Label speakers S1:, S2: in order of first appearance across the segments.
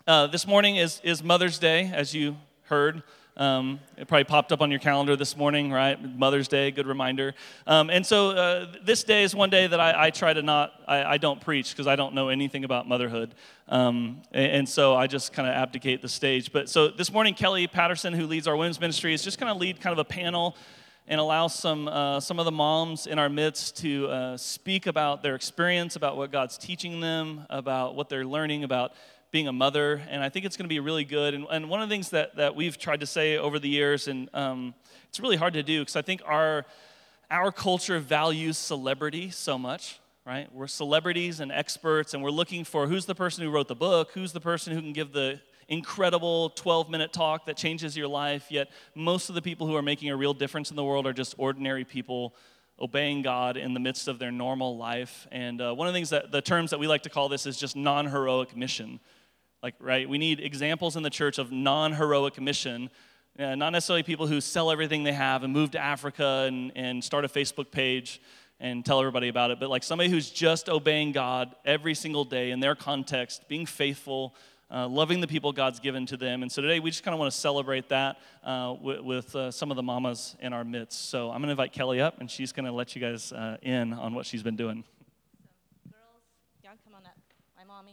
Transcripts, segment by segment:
S1: This morning is Mother's Day, as you heard. It probably popped up on your calendar this morning, right? Mother's Day, good reminder. And so this day is one day that I try to I don't preach because I don't know anything about motherhood. And so I just kind of abdicate the stage. But so this morning, Kelly Patterson, who leads our women's ministry, is just going to lead kind of a panel and allow some of the moms in our midst to speak about their experience, about what God's teaching them, about what they're learning about being a mother. And I think it's going to be really good. And one of the things that we've tried to say over the years, and it's really hard to do because I think our culture values celebrity so much, right? We're celebrities and experts, and we're looking for who's the person who wrote the book, who's the person who can give the incredible 12-minute talk that changes your life, yet most of the people who are making a real difference in the world are just ordinary people obeying God in the midst of their normal life. And one of the things the terms that we like to call this is just non-heroic mission. Like, right, we need examples in the church of non-heroic mission, not necessarily people who sell everything they have and move to Africa and start a Facebook page and tell everybody about it, but like somebody who's just obeying God every single day in their context, being faithful, loving the people God's given to them. And so today we just kind of want to celebrate that with some of the mamas in our midst. So I'm going to invite Kelly up, and she's going to let you guys in on what she's been doing.
S2: So, girls, y'all come on up. My mommies.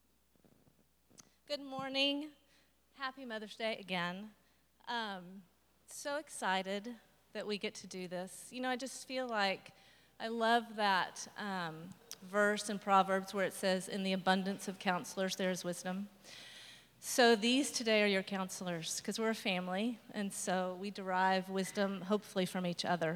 S2: Good morning. Happy Mother's Day again. So excited that we get to do this. You know, I just feel like I love that verse in Proverbs where it says, in the abundance of counselors, there is wisdom. So these today are your counselors because we're a family, and so we derive wisdom, hopefully, from each other.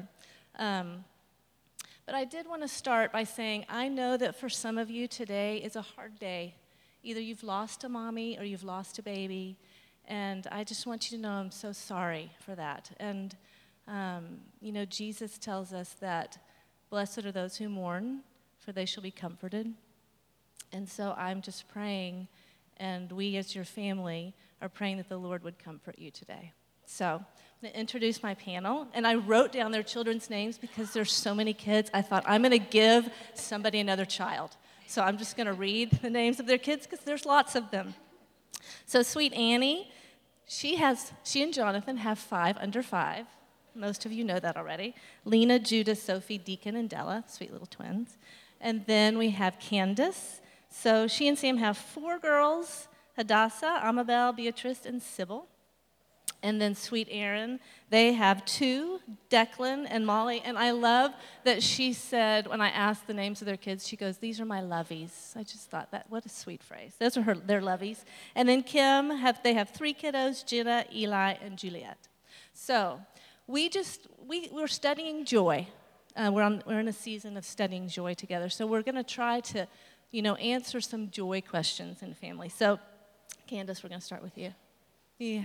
S2: But I did want to start by saying I know that for some of you today is a hard day. Either you've lost a mommy or you've lost a baby, and I just want you to know I'm so sorry for that. And, you know, Jesus tells us that blessed are those who mourn, for they shall be comforted. And so I'm just praying, and we as your family are praying that the Lord would comfort you today. So I'm going to introduce my panel, and I wrote down their children's names because there's so many kids. I thought I'm going to give somebody another child. So I'm just going to read the names of their kids because there's lots of them. So sweet Annie, she and Jonathan have 5 under 5. Most of you know that already. Lena, Judah, Sophie, Deacon, and Della, sweet little twins. And then we have Candace. So she and Sam have 4 girls, Hadassah, Amabel, Beatrice, and Sybil. And then sweet Aaron, they have 2, Declan and Molly. And I love that she said, when I asked the names of their kids, she goes, these are my lovies. I just thought that, what a sweet phrase. Those are their lovies. And then Kim, they have 3 kiddos, Jenna, Eli, and Juliet. So we're studying joy. We're in a season of studying joy together. So we're going to try to, answer some joy questions in family. So, Candace, we're going to start with you. Yeah.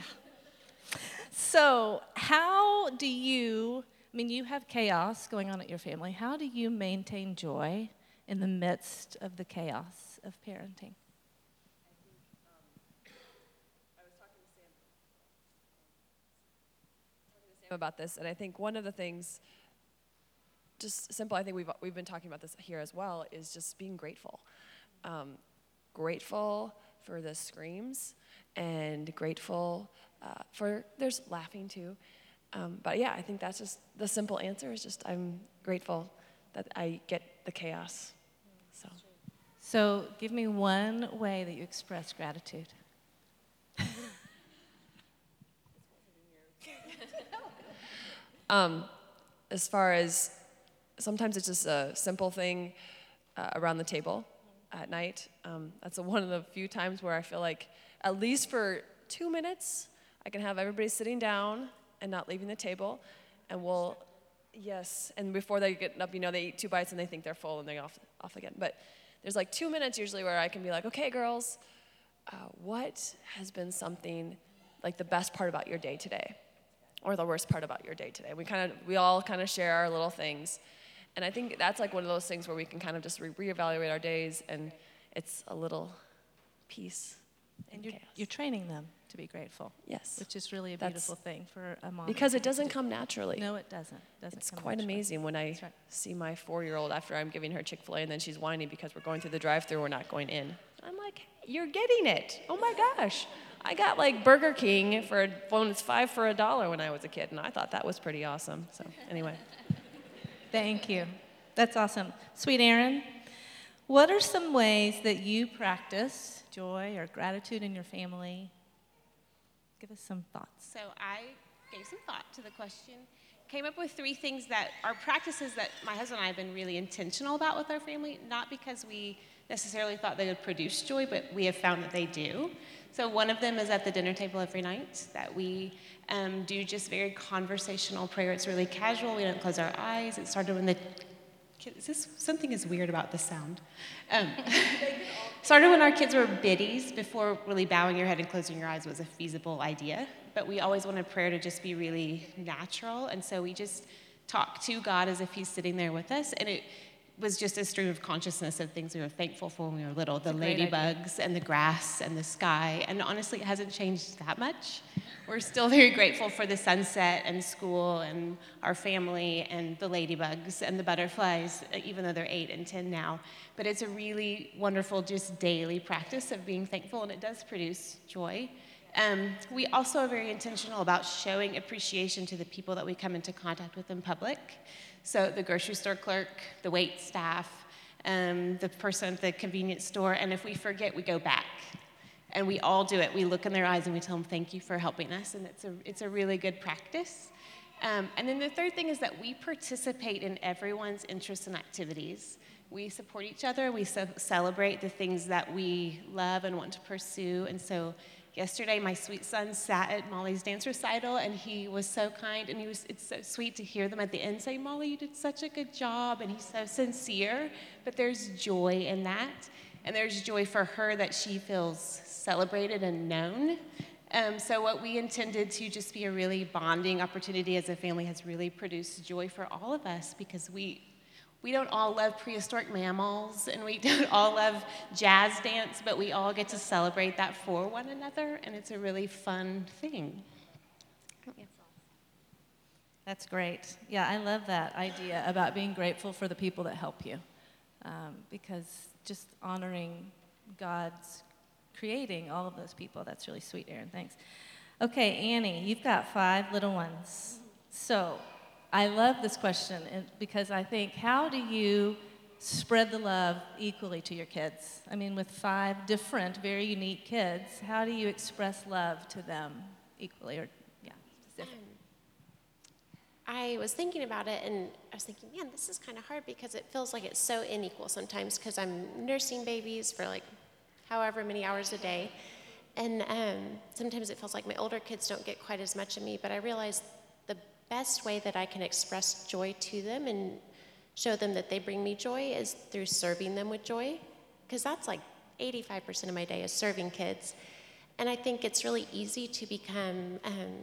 S2: So how do you have chaos going on at your family. How do you maintain joy in the midst of the chaos of parenting?
S3: I was talking to Sam about this, and I think one of the things, just simple, I think we've been talking about this here as well, is just being grateful. Grateful for the screams, and grateful for, there's laughing too. But yeah, I think that's just the simple answer is just I'm grateful that I get the chaos.
S2: So give me one way that you express gratitude.
S3: As far as, sometimes it's just a simple thing around the table at night. That's one of the few times where I feel like, at least for 2 minutes, I can have everybody sitting down and not leaving the table, and and before they get up, they eat 2 bites and they think they're full and they're off again. But there's like 2 minutes usually where I can be like, okay, girls, what has been something, like the best part about your day today? Or the worst part about your day today? We all kind of share our little things. And I think that's like one of those things where we can kind of just reevaluate our days, and it's a little peace.
S2: And you're training them to be grateful.
S3: Yes.
S2: Which is really a beautiful thing for a mom.
S3: Because it doesn't come naturally.
S2: No, it doesn't.
S3: It's quite amazing when I see my 4-year-old after I'm giving her Chick-fil-A, and then she's whining because we're going through the drive-thru, we're not going in. I'm like, you're getting it. Oh my gosh. I got like Burger King for when it's 5 for $1 when I was a kid, and I thought that was pretty awesome. So anyway.
S2: Thank you. That's awesome. Sweet Aaron, what are some ways that you practice joy or gratitude in your family? Give us some thoughts.
S4: So I gave some thought to the question, came up with 3 things that are practices that my husband and I have been really intentional about with our family, not because we necessarily thought they would produce joy, but we have found that they do. So one of them is at the dinner table every night, that we do just very conversational prayer. It's really casual. We don't close our eyes. It started when the kids, something is weird about the sound. Started when our kids were biddies, before really bowing your head and closing your eyes was a feasible idea. But we always wanted prayer to just be really natural. And so we just talk to God as if he's sitting there with us. And it was just a stream of consciousness of things we were thankful for when we were little. The ladybugs and the grass and the sky. And honestly, it hasn't changed that much. We're still very grateful for the sunset and school and our family and the ladybugs and the butterflies, even though they're 8 and 10 now. But it's a really wonderful, just daily practice of being thankful, and it does produce joy. We also are very intentional about showing appreciation to the people that we come into contact with in public. So the grocery store clerk, the wait staff, the person at the convenience store, and if we forget, we go back. And we all do it. We look in their eyes and we tell them, thank you for helping us, and it's a really good practice. And then the third thing is that we participate in everyone's interests and activities. We support each other. We celebrate the things that we love and want to pursue. And so yesterday, my sweet son sat at Molly's dance recital, and he was so kind, and it's so sweet to hear them at the end say, Molly, you did such a good job, and he's so sincere, but there's joy in that, and there's joy for her that she feels celebrated and known. So what we intended to just be a really bonding opportunity as a family has really produced joy for all of us, because we don't all love prehistoric mammals, and we don't all love jazz dance, but we all get to celebrate that for one another, and it's a really fun thing. Yeah.
S2: That's great. Yeah, I love that idea about being grateful for the people that help you, because just honoring God's creating all of those people, that's really sweet, Aaron. Thanks. Okay, Annie, you've got 5 little ones. So I love this question because I think, how do you spread the love equally to your kids? I mean, with 5 different, very unique kids, how do you express love to them equally or, specific?
S5: I was thinking about it, and I was thinking, man, this is kind of hard because it feels like it's so unequal sometimes because I'm nursing babies for like however many hours a day. And sometimes it feels like my older kids don't get quite as much of me, but I realize the best way that I can express joy to them and show them that they bring me joy is through serving them with joy, because that's like 85% of my day is serving kids. And I think it's really easy to become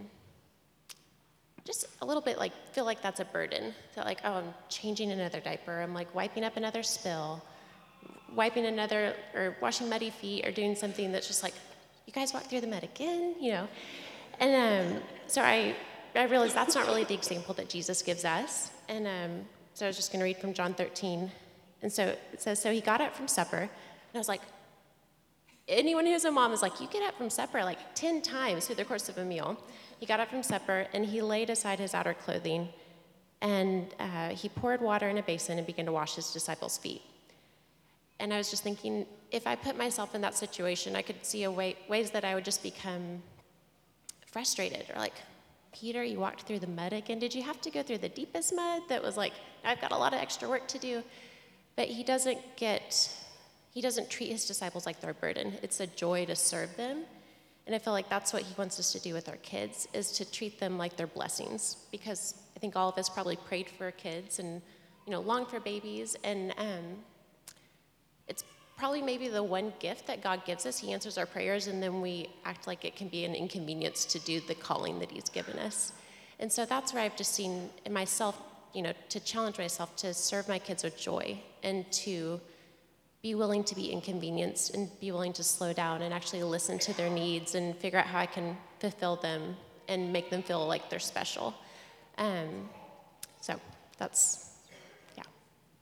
S5: just a little bit like, feel like that's a burden. So like, oh, I'm changing another diaper. I'm like wiping up another spill, wiping another, or washing muddy feet, or doing something that's just like, you guys walk through the mud again, you know? And so I realized that's not really the example that Jesus gives us. And so I was just gonna read from John 13. And so it says, so he got up from supper, and I was like, anyone who's a mom is like, you get up from supper like 10 times through the course of a meal. He got up from supper, and he laid aside his outer clothing, and he poured water in a basin and began to wash his disciples' feet. And I was just thinking, if I put myself in that situation, I could see ways that I would just become frustrated, or like, Peter, you walked through the mud again. Did you have to go through the deepest mud that was like, I've got a lot of extra work to do? But he doesn't treat his disciples like they're a burden. It's a joy to serve them. And I feel like that's what he wants us to do with our kids, is to treat them like they're blessings. Because I think all of us probably prayed for our kids and, longed for babies. And it's probably maybe the one gift that God gives us. He answers our prayers, and then we act like it can be an inconvenience to do the calling that he's given us. And so that's where I've just seen in myself, to challenge myself to serve my kids with joy, and to be willing to be inconvenienced, and be willing to slow down and actually listen to their needs and figure out how I can fulfill them and make them feel like they're special. So that's, yeah.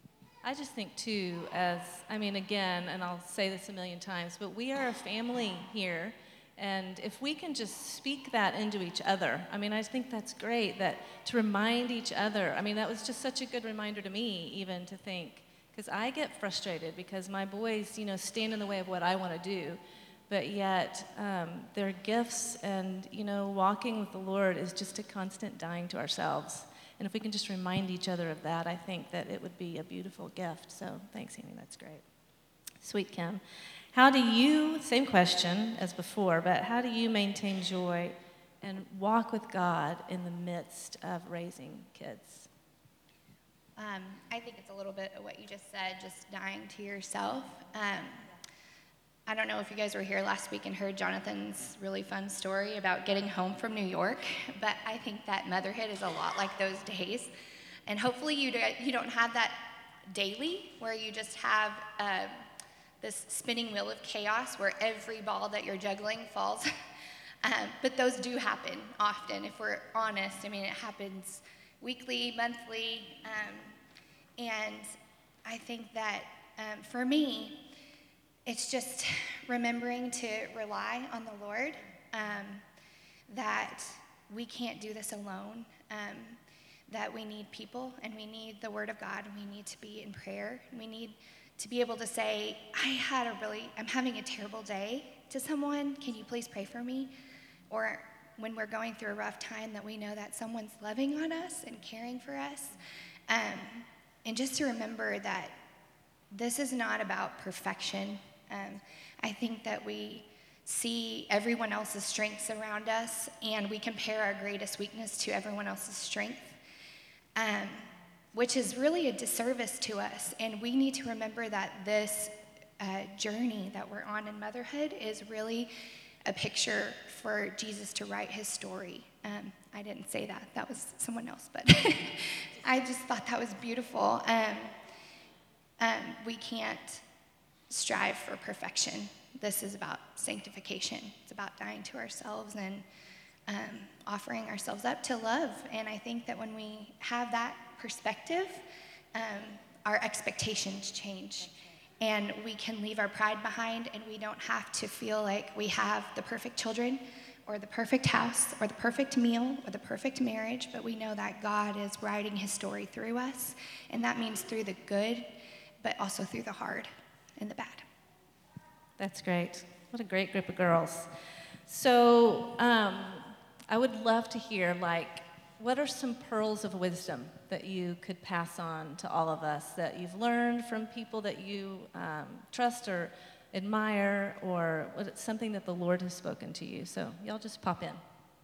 S2: I just think too, again, and I'll say this a million times, but we are a family here. And if we can just speak that into each other, I think that's great, that to remind each other. That was just such a good reminder to me, even to think, because I get frustrated because my boys, stand in the way of what I want to do. But yet, their gifts and, walking with the Lord is just a constant dying to ourselves. And if we can just remind each other of that, I think that it would be a beautiful gift. So thanks, Amy, that's great. Sweet Kim. How do you, same question as before, but how do you maintain joy and walk with God in the midst of raising kids?
S6: I think it's a little bit of what you just said, just dying to yourself. I don't know if you guys were here last week and heard Jonathan's really fun story about getting home from New York, but I think that motherhood is a lot like those days. And hopefully you don't have that daily where you just have this spinning wheel of chaos where every ball that you're juggling falls. But those do happen often, if we're honest. It happens weekly, monthly, and I think that for me, it's just remembering to rely on the Lord, that we can't do this alone, that we need people, and we need the Word of God, and we need to be in prayer. We need to be able to say, I'm having a terrible day to someone. Can you please pray for me? Or when we're going through a rough time, that we know that someone's loving on us and caring for us. And just to remember that this is not about perfection. I think that we see everyone else's strengths around us, and we compare our greatest weakness to everyone else's strength, which is really a disservice to us. And we need to remember that this journey that we're on in motherhood is really a picture for Jesus to write his story. I didn't say that. That was someone else, but I just thought that was beautiful. We can't strive for perfection. This is about sanctification. It's about dying to ourselves and offering ourselves up to love. And I think that when we have that perspective, our expectations change. And we can leave our pride behind, and we don't have to feel like we have the perfect children or the perfect house or the perfect meal or the perfect marriage, but we know that God is writing his story through us, and that means through the good, but also through the hard and the bad.
S2: That's great. What a great group of girls. So I would love to hear, what are some pearls of wisdom that you could pass on to all of us that you've learned from people that you trust or admire, or something that the Lord has spoken to you? So y'all just pop in.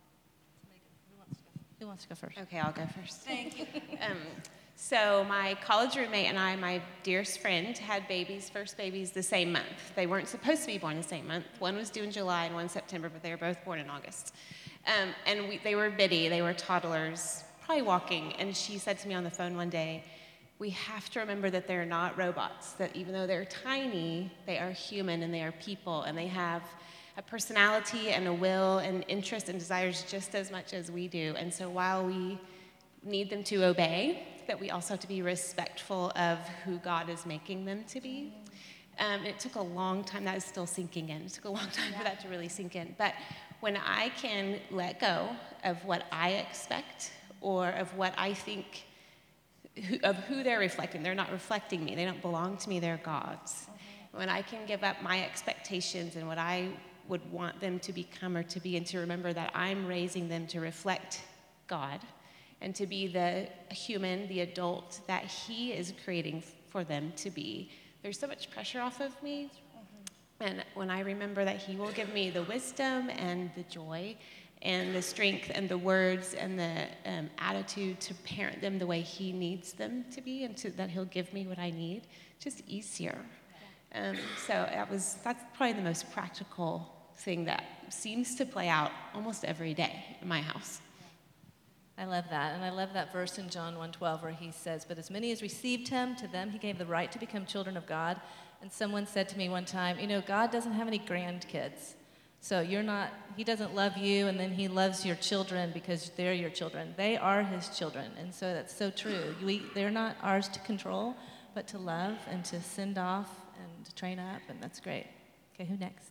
S2: Who wants to go first?
S4: Okay, I'll go first.
S2: Thank you.
S4: So my college roommate and I, my dearest friend, had first babies the same month. They weren't supposed to be born the same month. One was due in July and one September, but they were both born in August. They were bitty, they were toddlers, probably walking. And she said to me on the phone one day, we have to remember that they're not robots, that even though they're tiny, they are human and they are people, and they have a personality and a will and interest and desires just as much as we do. And so while we need them to obey, that we also have to be respectful of who God is making them to be. It took a long time. That is still sinking in. It took a long time for that to really sink in. But when I can let go of what I expect or of what I think, of who they're reflecting, they're not reflecting me. They don't belong to me. They're God's. When I can give up my expectations and what I would want them to become or to be, and to remember that I'm raising them to reflect God and to be the human, the adult that he is creating for them to be, there's so much pressure off of me. And when I remember that he will give me the wisdom and the joy and the strength and the words and the attitude to parent them the way he needs them to be, and that he'll give me what I need, just easier. So that's probably the most practical thing that seems to play out almost every day in my house.
S2: I love that. And I love that verse in John 1:12 where he says, but as many as received him, to them he gave the right to become children of God. And someone said to me one time, God doesn't have any grandkids. So he doesn't love you, and then he loves your children because they're your children. They are his children. And so that's so true. They're not ours to control, but to love and to send off and to train up, and that's great. Okay, who next?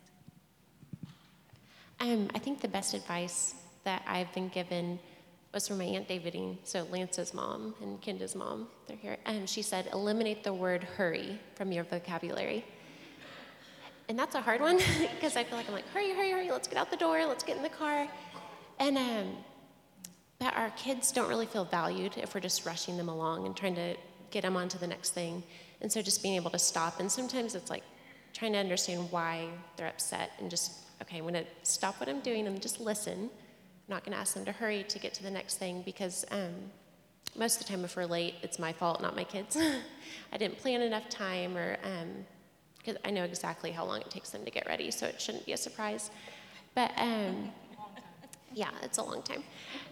S5: I think the best advice that I've been given was from my Aunt Davidine, so Lance's mom and Kenda's mom. They're here. She said, eliminate the word hurry from your vocabulary. And that's a hard one because I feel like I'm like, hurry, hurry, hurry, let's get out the door, let's get in the car. And but our kids don't really feel valued if we're just rushing them along and trying to get them on to the next thing. And so just being able to stop, and sometimes it's like trying to understand why they're upset and just, okay, I'm gonna stop what I'm doing and just listen. I'm not gonna ask them to hurry to get to the next thing because most of the time if we're late, it's my fault, not my kids. I didn't plan enough time, or because I know exactly how long it takes them to get ready, so it shouldn't be a surprise. But yeah, it's a long time.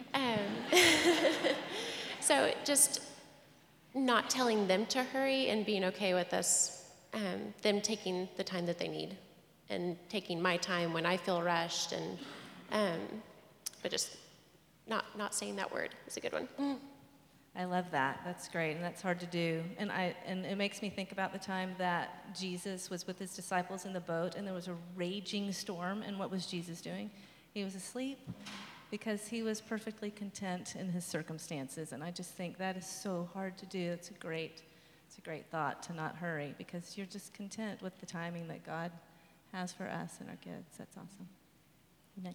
S5: So just not telling them to hurry and being okay with us, them taking the time that they need and taking my time when I feel rushed, and but just not saying that word is a good one.
S2: I love that. That's great, and that's hard to do. And it makes me think about the time that Jesus was with his disciples in the boat, and there was a raging storm. And what was Jesus doing? He was asleep because he was perfectly content in his circumstances. And I just think that is so hard to do. It's a great thought to not hurry because you're just content with the timing that God has for us and our kids. That's awesome. Next.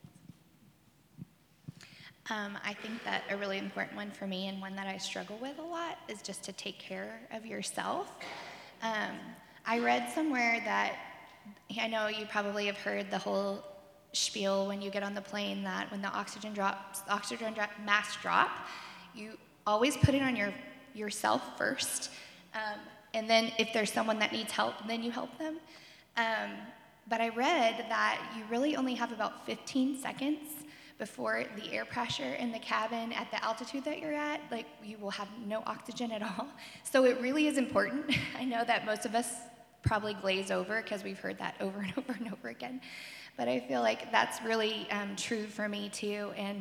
S6: I think that a really important one for me, and one that I struggle with a lot, is just to take care of yourself. I read somewhere that, I know you probably have heard the whole spiel when you get on the plane, that when the oxygen masks drop, you always put it on yourself first. And then if there's someone that needs help, then you help them. But I read that you really only have about 15 seconds before the air pressure in the cabin at the altitude that you're at, like, you will have no oxygen at all. So it really is important. I know that most of us probably glaze over because we've heard that over and over and over again. But I feel like that's really true for me too. And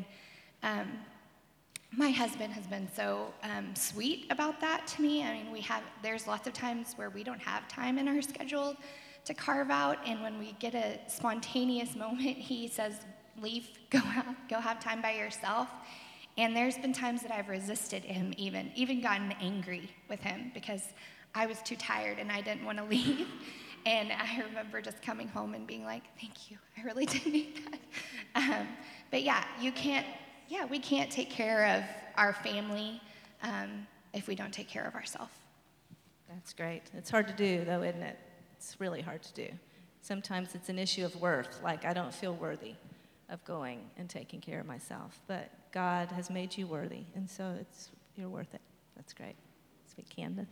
S6: my husband has been so sweet about that to me. I mean, there's lots of times where we don't have time in our schedule to carve out, and when we get a spontaneous moment, he says, leave, go have time by yourself. And there's been times that I've resisted him, even gotten angry with him because I was too tired and I didn't want to leave. And I remember just coming home and being like, thank you, I really did need that. But yeah, we can't take care of our family if we don't take care of ourselves.
S2: That's great. It's hard to do, though, isn't it? It's really hard to do. Sometimes it's an issue of worth, like I don't feel worthy of going and taking care of myself. But God has made you worthy, and so you're worth it. That's great. Sweet Candace.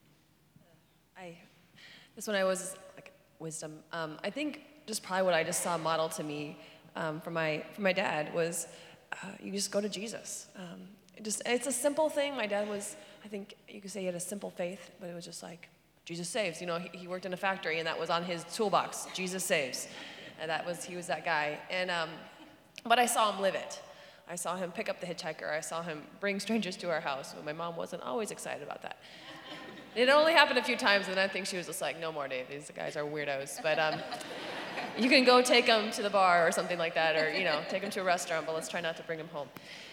S3: This one I was like wisdom. I think just probably what I just saw modeled to me from my dad was you just go to Jesus. It's a simple thing. My dad was, I think you could say he had a simple faith, but it was just like Jesus saves. You know, he worked in a factory, and that was on his toolbox. Jesus saves. And he was that guy. And but I saw him live it. I saw him pick up the hitchhiker. I saw him bring strangers to our house. But my mom wasn't always excited about that. It only happened a few times, and I think she was just like, no more, Dave. These guys are weirdos. But you can go take them to the bar or something like that, or take them to a restaurant. But let's try not to bring them home.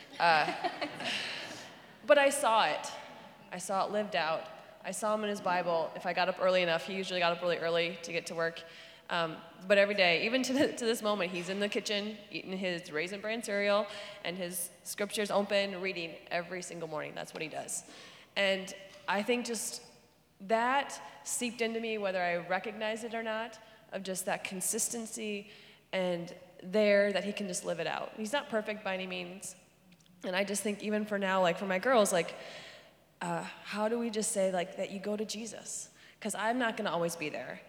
S3: But I saw it. I saw it lived out. I saw him in his Bible. If I got up early enough, he usually got up really early to get to work. But every day, even to this moment, he's in the kitchen eating his Raisin Bran cereal and his scriptures open, reading every single morning. That's what he does. And I think just that seeped into me, whether I recognize it or not, of just that consistency and that he can just live it out. He's not perfect by any means. And I just think even for now, like for my girls, like, how do we just say like that you go to Jesus? Because I'm not going to always be there.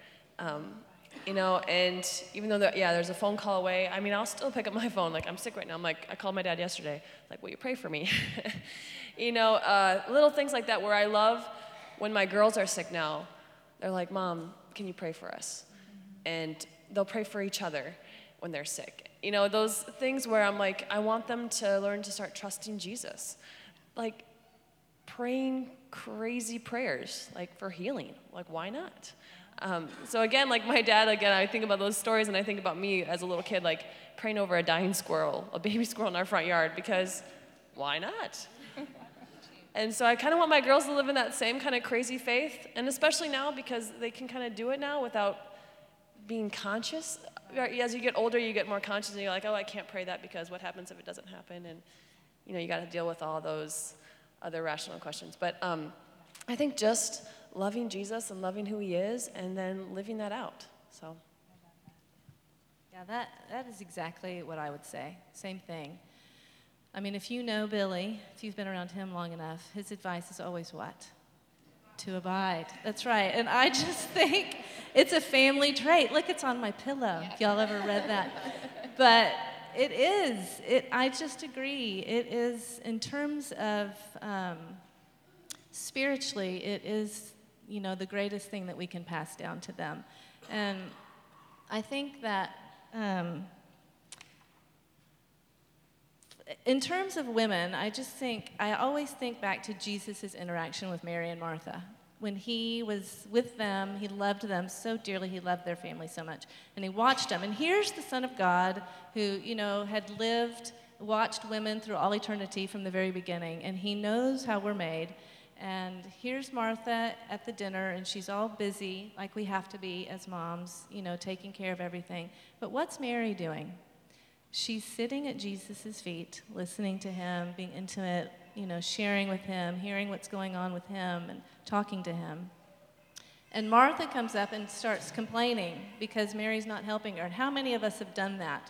S3: And even though there's a phone call away, I mean, I'll still pick up my phone. Like, I'm sick right now. I called my dad yesterday. Like, will you pray for me? Little things like that where I love when my girls are sick now. They're like, Mom, can you pray for us? And they'll pray for each other when they're sick. Those things where I'm like, I want them to learn to start trusting Jesus. Like, praying crazy prayers, like for healing. Like, why not? So again, like my dad, again, I think about those stories and I think about me as a little kid, like praying over a dying squirrel, a baby squirrel in our front yard, because why not? And so I kind of want my girls to live in that same kind of crazy faith, and especially now because they can kind of do it now without being conscious. As you get older, you get more conscious, and you're like, oh, I can't pray that because what happens if it doesn't happen? And you got to deal with all those other rational questions. But I think just loving Jesus and loving who he is, and then living that out. So.
S2: Yeah, that is exactly what I would say. Same thing. I mean, if you know Billy, if you've been around him long enough, his advice is always what? To abide. That's right. And I just think it's a family trait. Look, it's on my pillow, if y'all ever read that. But it is. I just agree. It is, in terms of spiritually, it is, the greatest thing that we can pass down to them. And I think that in terms of women, I always think back to Jesus' interaction with Mary and Martha. When he was with them, he loved them so dearly, he loved their family so much. And he watched them. And here's the Son of God who, had watched women through all eternity from the very beginning. And he knows how we're made. And here's Martha at the dinner, and she's all busy, like we have to be as moms, taking care of everything. But what's Mary doing? She's sitting at Jesus' feet, listening to him, being intimate, sharing with him, hearing what's going on with him, and talking to him. And Martha comes up and starts complaining because Mary's not helping her. And how many of us have done that?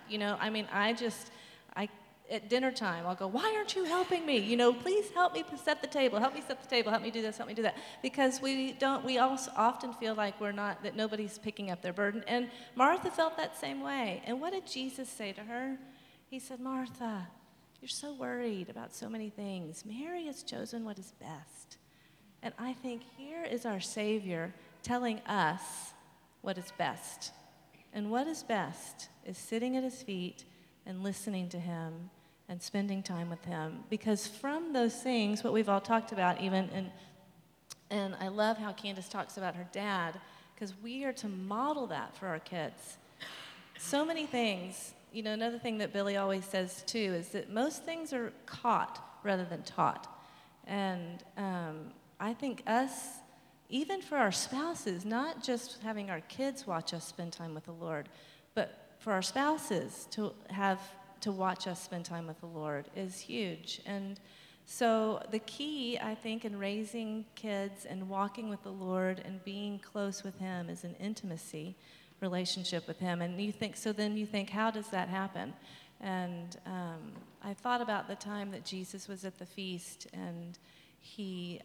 S2: At dinner time, I'll go, why aren't you helping me? Please help me set the table. Help me set the table. Help me do this. Help me do that. Because we also often feel like that nobody's picking up their burden. And Martha felt that same way. And what did Jesus say to her? He said, Martha, you're so worried about so many things. Mary has chosen what is best. And I think here is our Savior telling us what is best. And what is best is sitting at his feet and listening to him and spending time with him. Because from those things, what we've all talked about even, and I love how Candace talks about her dad, because we are to model that for our kids. So many things, another thing that Billy always says too is that most things are caught rather than taught. And I think us, even for our spouses, not just having our kids watch us spend time with the Lord, but for our spouses to watch us spend time with the Lord is huge. And so the key, I think, in raising kids and walking with the Lord and being close with him is an intimacy relationship with him. And then you think, how does that happen? And I thought about the time that Jesus was at the feast, and he,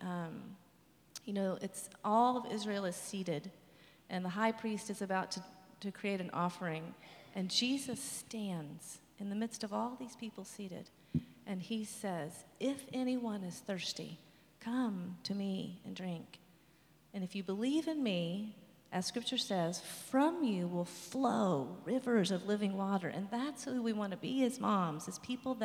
S2: it's all of Israel is seated, and the high priest is about to create an offering. And Jesus stands in the midst of all these people seated, and he says, if anyone is thirsty, come to me and drink. And if you believe in me, as Scripture says, from you will flow rivers of living water. And that's who we want to be as moms, as people,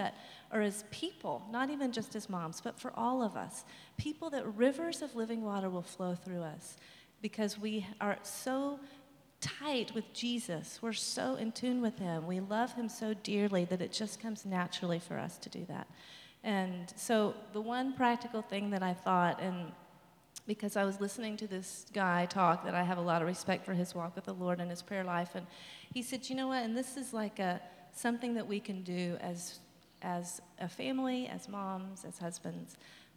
S2: not even just as moms, but for all of us. People that rivers of living water will flow through us because we are so tight with Jesus. We're so in tune with him. We love him so dearly that it just comes naturally for us to do that. And so the one practical thing that I thought, and because I was listening to this guy talk, that I have a lot of respect for his walk with the Lord and his prayer life, and he said, you know what, and this is like something that we can do as a family, as moms, as husbands.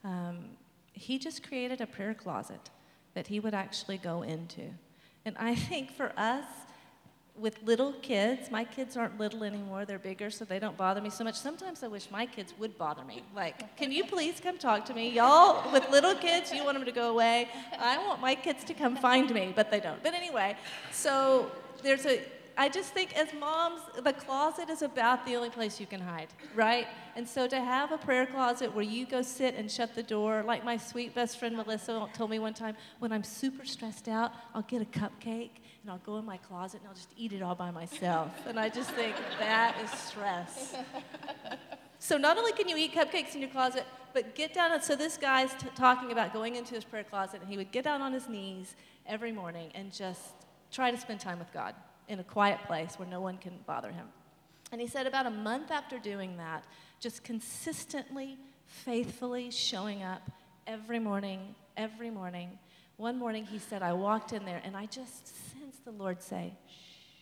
S2: He just created a prayer closet that he would actually go into. And I think for us, with little kids, my kids aren't little anymore, they're bigger, so they don't bother me so much. Sometimes I wish my kids would bother me. Like, can you please come talk to me? Y'all, with little kids, you want them to go away. I want my kids to come find me, but they don't. But anyway, so I just think as moms, the closet is about the only place you can hide, right? And so to have a prayer closet where you go sit and shut the door, like my sweet best friend Melissa told me one time, when I'm super stressed out, I'll get a cupcake and I'll go in my closet and I'll just eat it all by myself. And I just think that is stress. So not only can you eat cupcakes in your closet, but get down. So this guy's talking about going into his prayer closet, and he would get down on his knees every morning and just try to spend time with God in a quiet place where no one can bother him. And he said about a month after doing that, just consistently, faithfully showing up every morning, one morning he said, I walked in there and I just sensed the Lord say, shh.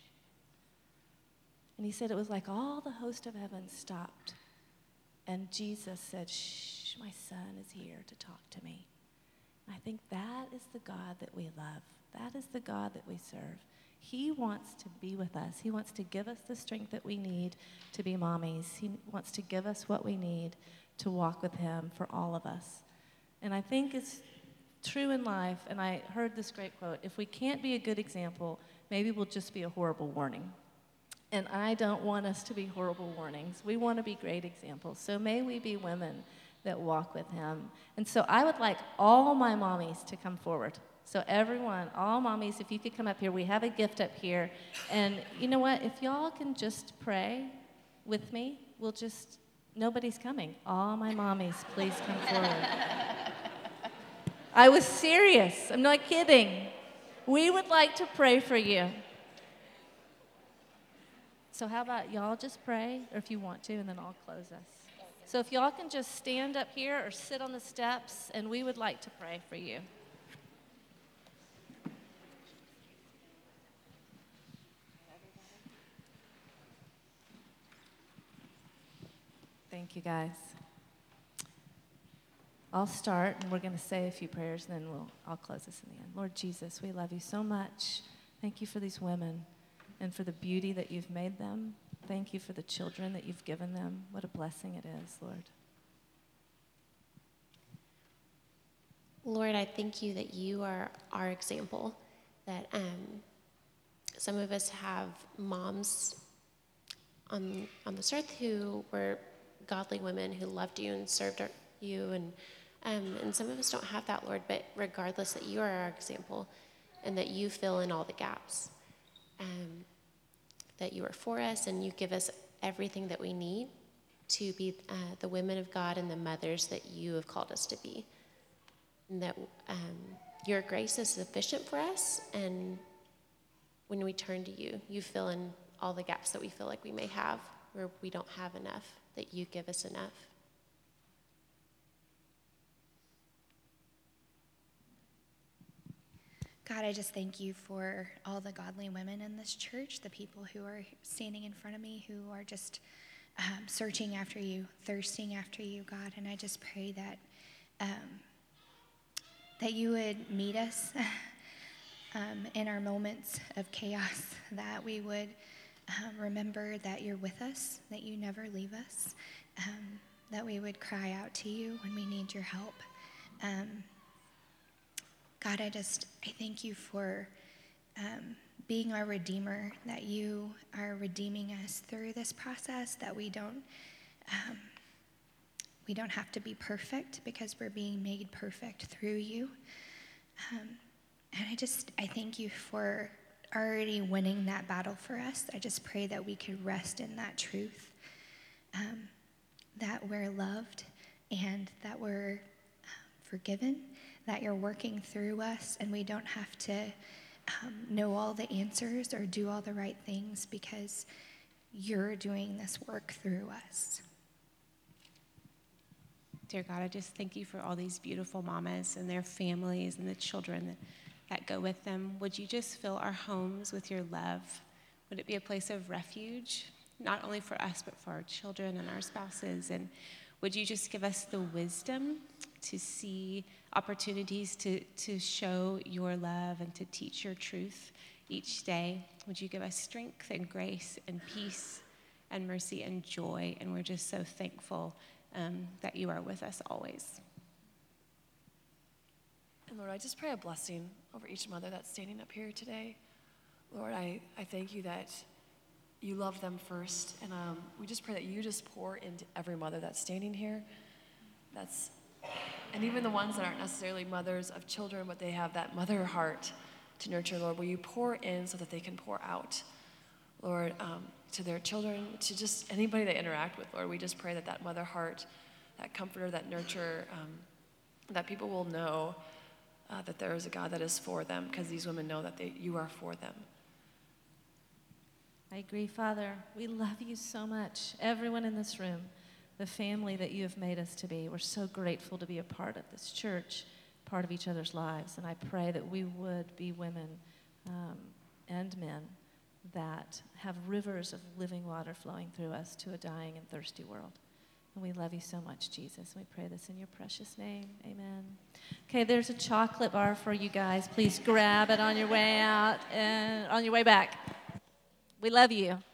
S2: And he said it was like all the host of heaven stopped. And Jesus said, shh, my son is here to talk to me. And I think that is the God that we love. That is the God that we serve. He wants to be with us. He wants to give us the strength that we need to be mommies. He wants to give us what we need to walk with him for all of us. And I think it's true in life, and I heard this great quote, if we can't be a good example, maybe we'll just be a horrible warning. And I don't want us to be horrible warnings. We want to be great examples. So may we be women that walk with him. And so I would like all my mommies to come forward. So everyone, all mommies, if you could come up here, we have a gift up here. And you know what? If y'all can just pray with me, nobody's coming. All my mommies, please come forward. I was serious. I'm not kidding. We would like to pray for you. So how about y'all just pray, or if you want to, and then I'll close us. So if y'all can just stand up here or sit on the steps, and we would like to pray for you. Thank you, guys. I'll start, and we're going to say a few prayers, and then I'll close this in the end. Lord Jesus, we love you so much. Thank you for these women and for the beauty that you've made them. Thank you for the children that you've given them. What a blessing it is, Lord.
S5: Lord, I thank you that you are our example, that some of us have moms on this earth who were godly women who loved you and served you, and some of us don't have that, Lord, but regardless, that you are our example and that you fill in all the gaps, that you are for us and you give us everything that we need to be the women of God and the mothers that you have called us to be, and that your grace is sufficient for us, and when we turn to you, you fill in all the gaps that we feel like we may have where we don't have enough, that you give us enough.
S6: God, I just thank you for all the godly women in this church, the people who are standing in front of me, who are just searching after you, thirsting after you, God. And I just pray that that you would meet us in our moments of chaos, that we would remember that you're with us, that you never leave us, that we would cry out to you when we need your help. God, I thank you for being our Redeemer, that you are redeeming us through this process, that we don't have to be perfect because we're being made perfect through you. And I thank you for already winning that battle for us. I just pray that we could rest in that truth, that we're loved and that we're forgiven, that you're working through us, and we don't have to know all the answers or do all the right things because you're doing this work through us.
S4: Dear God, I just thank you for all these beautiful mamas and their families and the children that go with them. Would you just fill our homes with your love? Would it be a place of refuge, not only for us, but for our children and our spouses? And would you just give us the wisdom to see opportunities to show your love and to teach your truth each day? Would you give us strength and grace and peace and mercy and joy? And we're just so thankful that you are with us always.
S3: And Lord, I just pray a blessing over each mother that's standing up here today. Lord, I thank you that you love them first. And we just pray that you just pour into every mother that's standing here. And even the ones that aren't necessarily mothers of children, but they have that mother heart to nurture, Lord, will you pour in so that they can pour out. Lord, to their children, to just anybody they interact with, Lord. We just pray that that mother heart, that comforter, that nurturer, that people will know that there is a God that is for them, because these women know that you are for them.
S2: I agree, Father. We love you so much. Everyone in this room, the family that you have made us to be. We're so grateful to be a part of this church, part of each other's lives. And I pray that we would be women and men that have rivers of living water flowing through us to a dying and thirsty world. And we love you so much, Jesus. We pray this in your precious name. Amen. Okay, there's a chocolate bar for you guys. Please grab it on your way out and on your way back. We love you.